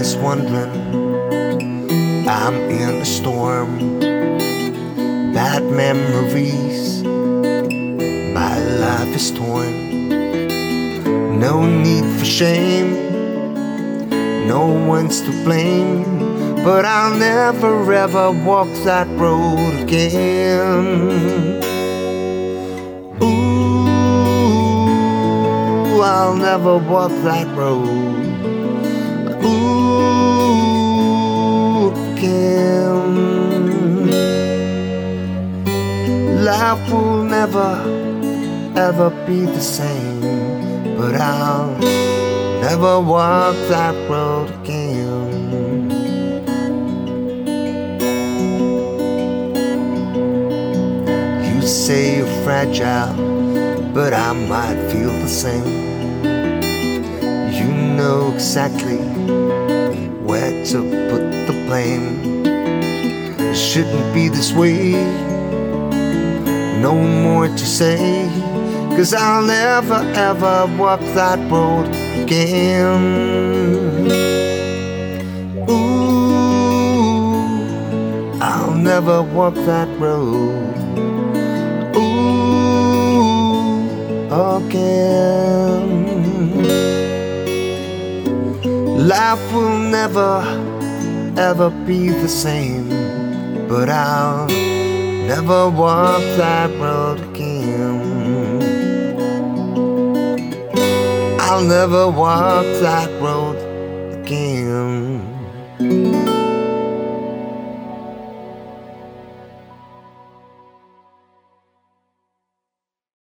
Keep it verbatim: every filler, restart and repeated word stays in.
just wondering, I'm in a storm. Bad memories, my life is torn. No need for shame, no one's to blame, but I'll never ever walk that road again. Ooh, I'll never walk that road. Ooh, again. Life will never, ever be the same, but I'll never walk that road again. You say you're fragile, but I might feel the same. You know exactly where to put the blame. It shouldn't be this way, no more to say, 'cause I'll never ever walk that road again. Ooh, I'll never walk that road. Ooh, again. Life will never ever be the same, but I'll never walk that road again. I'll never walk that road again.